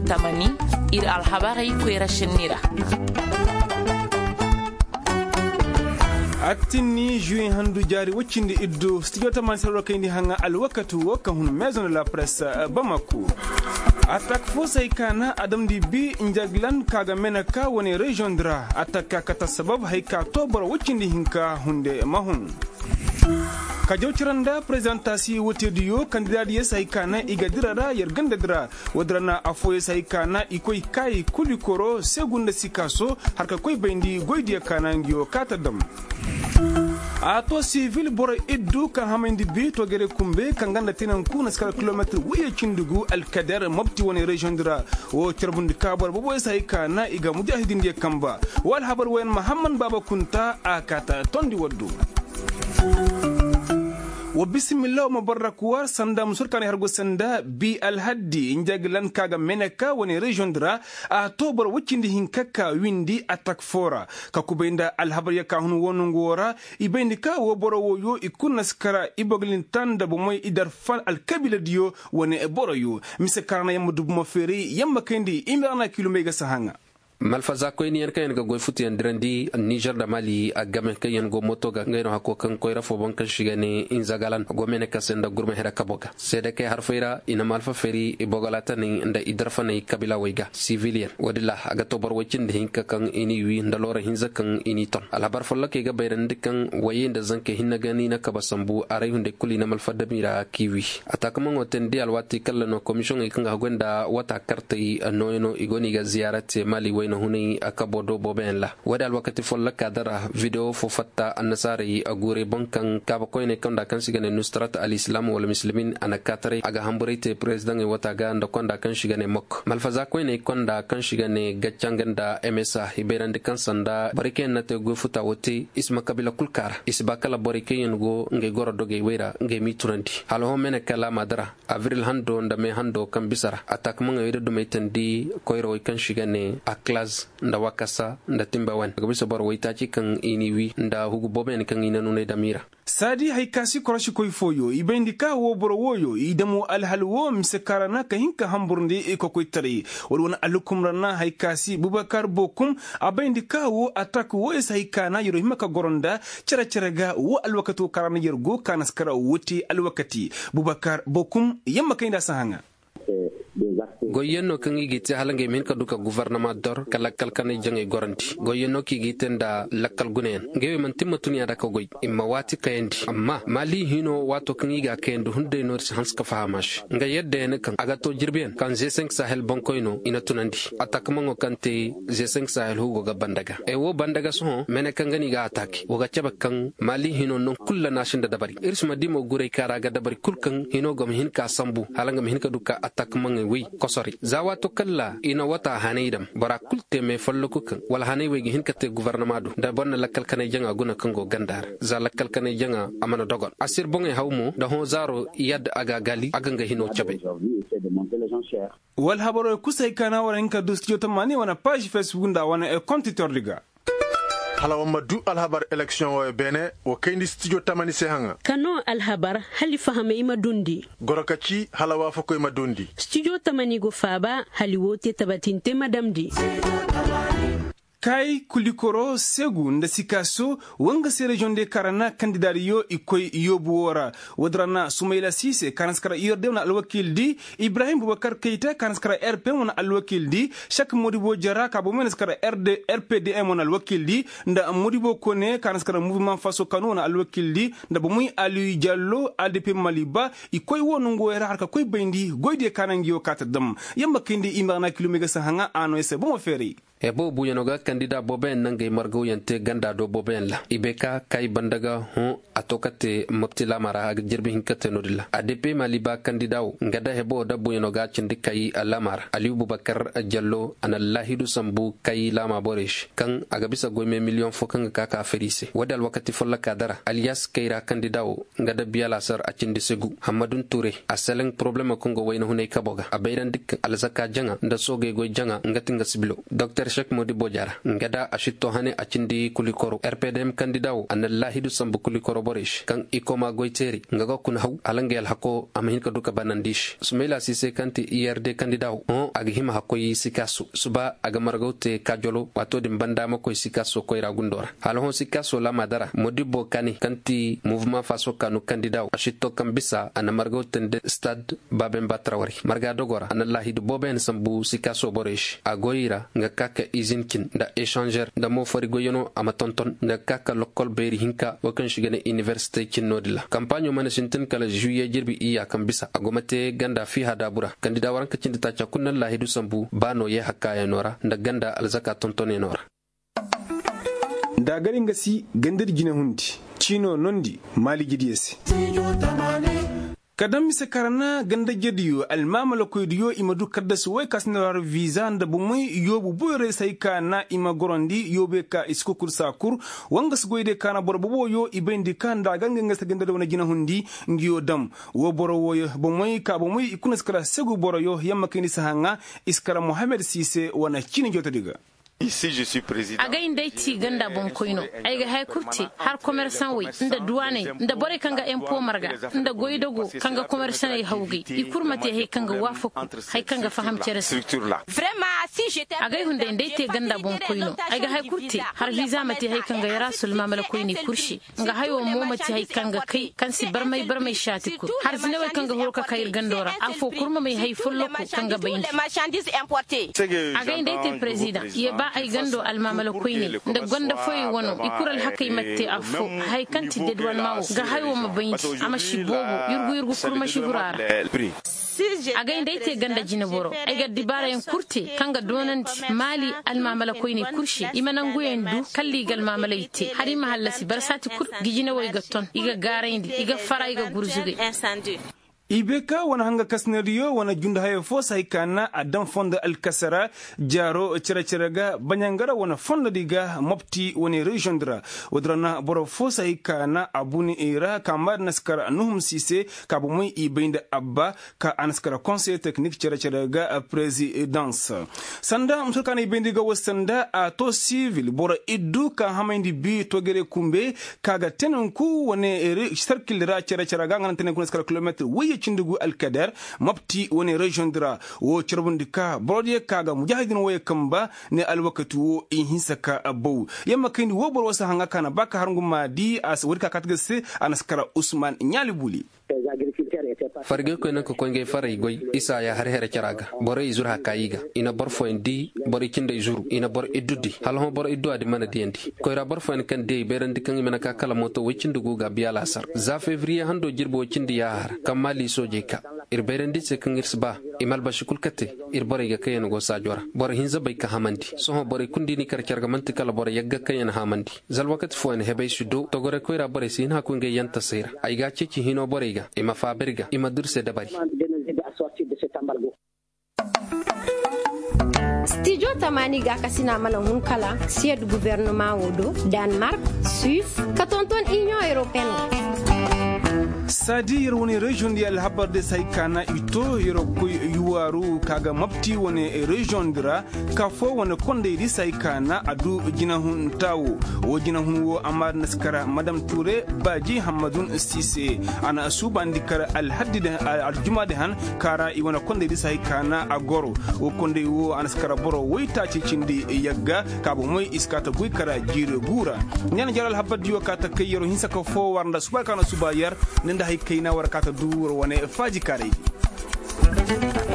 tamani ir alhabari kwera shinira attini juin handu jari waccinde iddo studio tamani sero kayndi hanga alwakatu woka hun maison de la presse Bamako attaque fosay kana adam di bi njaglan kaga menaka woni region dra attaque kata sabab hayka tobar waccinde hinka hunde mahun ka jawciranda présentation wotirdiyo candidat yes haykana igadirara yerganda dira wadrana afoye haykana ikoy kai kulikoro segunda sikaso harka koy bendi goydiya kanangiyo katadam ato civil boro iddu kan hamandi bi to gere kumbe kan ganda tinan kuna skala kilometer wiye cindugu alkader mabti woni region dira o cerbundi kabar bobo haykana iga mujahidin de kamba wal habar wen muhammad baba kunta akata tondi waddu وبسم الله مبارك وار سندا مسركان هرغو سندا بي الهدي انجاغلان كاغا منكا وني ريجون درا اكتوبر وچيندي هينكاكا ويندي اتاك فورا كاكوبيندا الهبر يكا هون ونغورا يبيندي كا وبرو ويو يكون نسكرا يبغلين تاندا بوموي ادار فال الكبيله ديو وني بورو يو مسكارنا يمدو بمفيري يما كندي امرنا كيلوميغا سهانغا malfaza ko ni yerka yanga goy futi andrandi Niger da Mali agame ka yango moto ga ngeno hako kan koyra fo bon kan shigane inzagalan gomene ka senda gurme hera kaboka sede ke harfeira ina malfa feri ibogalata ni nda idrafa ni kabila wayga civilian wadilla aga tobar wacin da hinka kan ini wi ndalora hinza kan ini ton alhabar folla ke ga bayran dikan wayinda zanke hinna gani na kabasambu arai hunde kulina malfa damira kiwi atakaman wotendi alwati kallano commission ikanga gwenda wata kartai noyno igoni ga ziyarate Mali na huni akabodo boben la wada wakati folla kadara video fo fatta annasari agure bankan kaba koyne kanda kan sigane nusrat al-islam wal muslimin ana katare aga hamburite president wata ga nda konda kan sigane mok malfaza koyne konda kan sigane gaccanganda MSA hiberande kan sanda barike nate go futa wote isma kabila kulkara isbakala borike yengo nge goro doge wera nge miturandi halo mena kala madara avril hando ndame hando kan bisara atak manga wede do metandi koyro kan sigane akla nda wakasa nda timbawan gabisa bar waitaci kan iniwi nda hugu boben kan inanune damira sadi haykasi koroshi koy foyo ibendi ka wo boro woyo idamo alhalwo msekarana ka hinka hamburndi e ko koy tari wona alukum rana haykasi Bubakar Bokum abendi ka wo attack wo es haykana yoro himaka goronda cera ga wo alwakatu karana yergo kanaskara woti alwakati Bubakar Bokum yamma kayda sahanga goyenno kan igite halange min ka duka gouvernement dor kala kalkane jange goranti goyenno ki gitenda lakkal gunen ngewe man timmatuni ada ko goy imma wati kayndi amma mali hino wato kan iga kayndo hunde no hans ka fahamash nga yedde ne kan aga to jirben kan G5 Sahel bankoino ina tunandi attaque mango kante G5 Sahel hugo ga bandaga e wo bandaga so mene kan gani ga attaque wo ga ceba kan mali hino non kulla nashin da dabari irsma dimo gure kara ga dabari kulkan hino gam hin ka sambu halanga hin ka duka attaque mango wi kosori zawa to kalla ina wata hanaydam bara kulte me falluku kan wala hanay wegi hin kate gouvernement du da bonna lakkal kanay janga guna kango gandar za lakkal kanay janga amana dogon asir bonge hawmu da ho zaro yad aga gali aga nga hino chabe wal habaro kusay kana waran ka studio tamani wana page Facebook nda wana e compte tordiga hala wamma du alhabar election o bene o kayndi studio tamani se hanga kano alhabar hali fahame ima dundi gorokaci hala wafa ko ima dundi studio tamani go faba hali wote tabatinte madamdi kai kulikoro segu nda sikaso wanga se region de karana candidario ikoy yobuora wadrana Sumaila Cisse kanaskara yordewna alwakil di Ibrahim Boubacar Keita kanaskara RP wona alwakil di Chaque Modibo Jara ka bo menaskara RPDM wona alwakil di nda Modibo Kone kanaskara mouvement faso kanu wona alwakil di nda bo muy Aliou Diallo ADP Maliba ikoy wonu ngoyra harka koy bendi goyde kanangio katadam yamba kindi imana kilomega sahanga ano ese bo feri e bo buyanoga kandida boben nange margo yante ganda do boben la ibeka kay bandaga ho atokate maptila mara ag jirbi hinkate nodilla ADP Maliba kandidaw ngada hebo da buyanoga cindi kay alamar Aliou Boubacar Diallo anallahidu sambu kay lama boresh kan aga bisa goyme million fokan ka ferise wadal wakati folla kadara alias kayra kandidaw ngada biala sar a cindi segu Hamadun Touré asaleng problème kongo wayna hunay kaboga abayran dik alzaka janga nda soge goy janga ngati ngasibilo Dr Shek Modibo Jara ngada ashitto hane acindi kulikoro RPDM kandidawo anallahidu sambu kulikoro borish kan ikoma goiteri ngaga kun haw alangel hako amahin ka duka banandish Sumaila Sise kanti IRD kandidawo on agihima hakoyi sikaso suba aga margote kajolo wato dim banda mako sikaso koira gundora halon sikaso la madara Modibo kani kanti mouvement faso kanu kandidawo ashitto kambisa ana margote de stade Babemba Traoré marga dogora anallahidu boben sambu sikaso borish agoira nga kaka izinkin da échanger da mo farigo yono ama tonton da kaka lokol beri hinka wakan shigane université kinnodila campagne man sintin kala juillet jirbi iya kambisa agomate ganda fi hadabura kandida waranka cinta ta kunnan lahidu sambu bano ye hakaya nora da ganda alzaka tonton nora da garin gasi gandar gina hundi chino nondi mali gidiyesi kadam mise karana ganda jediyo almamala koydiyo imadu kaddas way kasnar visa nda bumuy yobu boyre sayka na ima gorondi yobe ka iskokur sakur wangas goyde kana borbo yo ibendi kanda ganga ngasta ganda wona jina hundi ngiyo dam wo boro woyo bumuy ka bumuy ikunas kala segu boro yo yamma kini sahanga iskara Mohamed Sise wana chini jota diga. Ici je suis président. Aga indai ti ganda bon koino. Aiga hay kurti har commerçant wi nda douane nda bore kanga impôt marga nda goydogo kanga commerçant ay hawgi ikurmate hay kanga wafo hay kanga faham cere structure là. Vraiment si j'étais aga hunde indai ti ganda bon koino. Aiga hay kurti har visa mate hay kanga yara sulma mala koini kurshi nga hayo mo mate hay kanga kai kansi barmay shati kur har zinawa kanga horka kayir gandora afo kurma mai hay fullo kanga bayin aga indai ti president yeba ay gando almamala koyni nda gonda foy wono ikural hakay matte afo hay kanti dedwan mawo ga haywo mabayinti amashi bobo yurgu kurma shi hurara aga indayte ganda jinaboro ay gaddi bara en kurti kanga donanti mali almamala koyni kurshi imanangu endu kalli gal mamala yitte hari mahallasi barsati kur gijina way gatton iga garayndi iga fara iga gurzuge Ibeka wana hanga kasneriyo wana junda hayo fosa hikana adam fonda alkasara jaro chiraga banyangara wana fonda diga mopti wane regiondra wadrana boro fosa hikana abuni ira kamar naskara nuhum Sise kabumui ibeinda abba ka anaskara conseil technique chiraga présidence sanda msulkana ibeindiga wasanda ato civil boro iddu ka hamaindi bi togere kumbe kaga tenanku wane circle ra chiraga ngana tenanku naskara kilometre cindugu alkader mapti woni region dra wo cirbundika brodiye kaga mujahidin waye kamba ne alwakatu wo in hinsaka abu yamma kindi wo bor wasa hanga kana baka harngu madi as wurka katgese anaskara Usman Nyalibuli farge ko nan ko konge faray goy isa ya har here caraga bore izur hakayiga ina bor fo endi bor kinde izuru ina bor idudi halho bor iddu adi mana diendi ko ra bor fo en kan de berandi kan mena ka kala moto wicindugo ga biala sar za février hando jirbo cindi ya har kamali soje ka ir berandi se kan irsba imal bashikul kate ir bor ga kayen go sajora bor hinza bay ka hamandi so bor kundi ni kar carga manti kala bor yagga kayen hamandi zal wakat fo en hebay sudo to gore ko ra bor sin ha ko nge yanta sira ay ga ci hino borega ima faberga ima durse dabari Studio Tamani ga kasina mana hunkala siège gouvernement wodo Danemark Suisse katonton Union Européenne sadi woni region di alhabar de saykana ito yero ko yuwaru kaga mapti woni region dira ka fo woni konde di saykana adu jinahun tawo o jinahun wo amar naskara madam Touré Baji Hamadoun Sise ana asubandi kara alhaddi de aljuma de han kara i woni konde di saykana agoro o konde wo anaskara boro woyta ci cindi yagga kabo moy iskata guy kara jire gura nyana jaral habadi yo kata kayero hinsa ko fo warnda subakana subayar nda hay kayna war kata duur wone faji kare